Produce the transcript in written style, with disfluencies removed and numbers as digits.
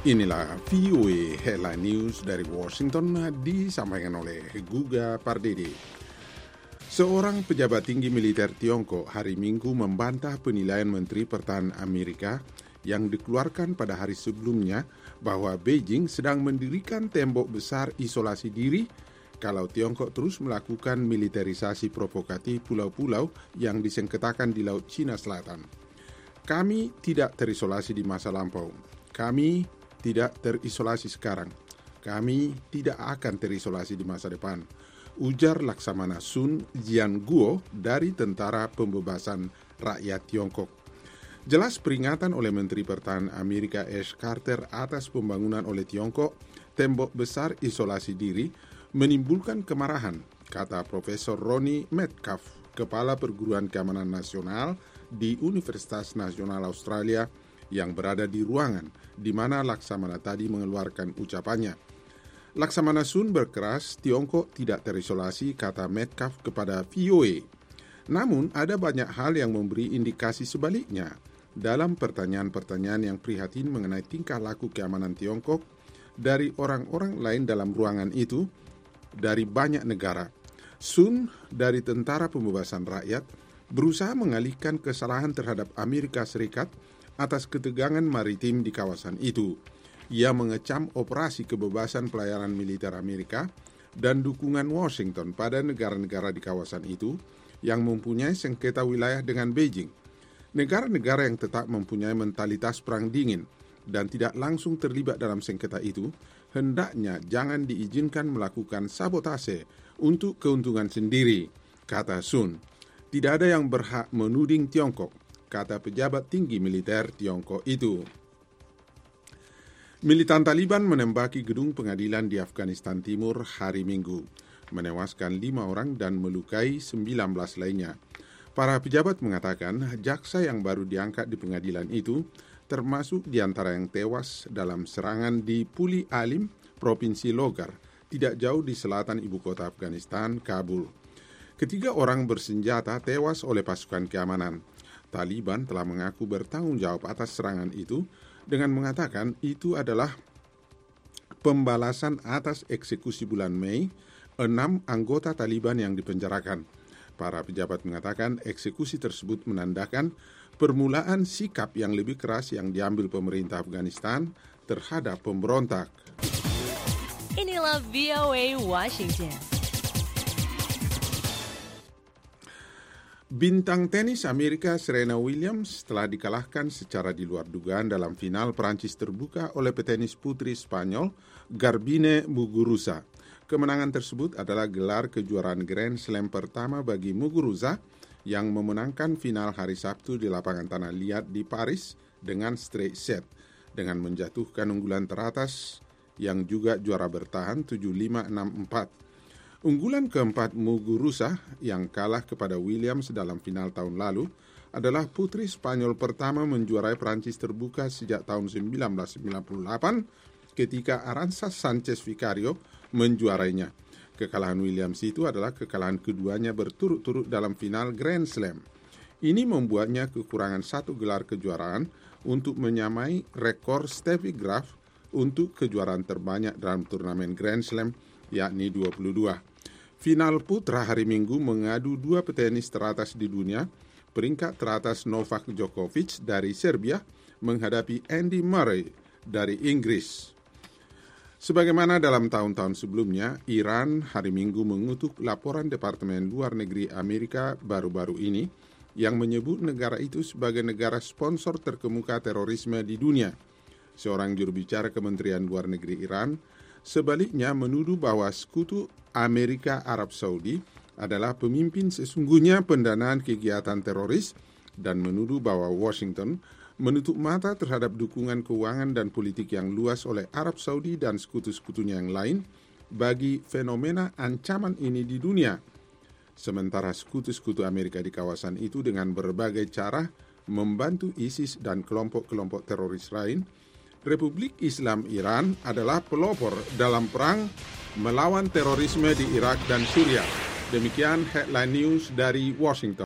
Inilah VOA Headline News dari Washington disampaikan oleh Guga Pardede. Seorang pejabat tinggi militer Tiongkok hari Minggu membantah penilaian Menteri Pertahanan Amerika yang dikeluarkan pada hari sebelumnya bahwa Beijing sedang mendirikan tembok besar isolasi diri kalau Tiongkok terus melakukan militerisasi provokatif pulau-pulau yang disengketakan di Laut Cina Selatan. Kami tidak terisolasi di masa lampau. Kami tidak terisolasi sekarang. Kami tidak akan terisolasi di masa depan, ujar Laksamana Sun Jianguo dari Tentara Pembebasan Rakyat Tiongkok. Jelas peringatan oleh Menteri Pertahanan Amerika Ash Carter atas pembangunan oleh Tiongkok tembok besar isolasi diri menimbulkan kemarahan, kata Profesor Ronnie Metcalf, Kepala Perguruan Keamanan Nasional di Universitas Nasional Australia yang berada di ruangan di mana Laksamana tadi mengeluarkan ucapannya. Laksamana Sun berkeras Tiongkok tidak terisolasi, kata Metcalf kepada VOA. Namun ada banyak hal yang memberi indikasi sebaliknya dalam pertanyaan-pertanyaan yang prihatin mengenai tingkah laku keamanan Tiongkok dari orang-orang lain dalam ruangan itu dari banyak negara. Sun dari Tentara Pembebasan Rakyat berusaha mengalihkan kesalahan terhadap Amerika Serikat atas ketegangan maritim di kawasan itu. Ia mengecam operasi kebebasan pelayaran militer Amerika dan dukungan Washington pada negara-negara di kawasan itu yang mempunyai sengketa wilayah dengan Beijing. Negara-negara yang tetap mempunyai mentalitas perang dingin dan tidak langsung terlibat dalam sengketa itu, hendaknya jangan diizinkan melakukan sabotase untuk keuntungan sendiri, kata Sun. Tidak ada yang berhak menuding Tiongkok, kata pejabat tinggi militer Tiongkok itu. Militan Taliban menembaki gedung pengadilan di Afghanistan Timur hari Minggu, menewaskan 5 orang dan melukai 19 lainnya. Para pejabat mengatakan jaksa yang baru diangkat di pengadilan itu termasuk di antara yang tewas dalam serangan di Puli Alim, Provinsi Logar, tidak jauh di selatan ibu kota Afghanistan, Kabul. Ketiga orang bersenjata tewas oleh pasukan keamanan. Taliban telah mengaku bertanggung jawab atas serangan itu dengan mengatakan itu adalah pembalasan atas eksekusi bulan Mei 6 anggota Taliban yang dipenjarakan. Para pejabat mengatakan eksekusi tersebut menandakan permulaan sikap yang lebih keras yang diambil pemerintah Afghanistan terhadap pemberontak. Inilah VOA Washington. Bintang tenis Amerika Serena Williams telah dikalahkan secara di luar dugaan dalam final Prancis terbuka oleh petenis putri Spanyol Garbine Muguruza. Kemenangan tersebut adalah gelar kejuaraan Grand Slam pertama bagi Muguruza yang memenangkan final hari Sabtu di lapangan tanah liat di Paris dengan straight set dengan menjatuhkan unggulan teratas yang juga juara bertahan 7-5, 6-4. Unggulan keempat Muguruza yang kalah kepada Williams dalam final tahun lalu adalah putri Spanyol pertama menjuarai Prancis terbuka sejak tahun 1998 ketika Arantxa Sánchez Vicario menjuarainya. Kekalahan Williams itu adalah kekalahan keduanya berturut-turut dalam final Grand Slam. Ini membuatnya kekurangan 1 gelar kejuaraan untuk menyamai rekor Steffi Graf untuk kejuaraan terbanyak dalam turnamen Grand Slam, yakni 22. Final putra hari Minggu mengadu 2 petenis teratas di dunia. Peringkat teratas Novak Djokovic dari Serbia menghadapi Andy Murray dari Inggris. Sebagaimana dalam tahun-tahun sebelumnya, Iran hari Minggu mengutuk laporan Departemen Luar Negeri Amerika baru-baru ini yang menyebut negara itu sebagai negara sponsor terkemuka terorisme di dunia. Seorang juru bicara Kementerian Luar Negeri Iran sebaliknya menuduh bahwa sekutu Amerika Arab Saudi adalah pemimpin sesungguhnya pendanaan kegiatan teroris dan menuduh bahwa Washington menutup mata terhadap dukungan keuangan dan politik yang luas oleh Arab Saudi dan sekutu-sekutunya yang lain bagi fenomena ancaman ini di dunia. Sementara sekutu-sekutu Amerika di kawasan itu dengan berbagai cara membantu ISIS dan kelompok-kelompok teroris lain, Republik Islam Iran adalah pelopor dalam perang melawan terorisme di Irak dan Suriah. Demikian headline news dari Washington.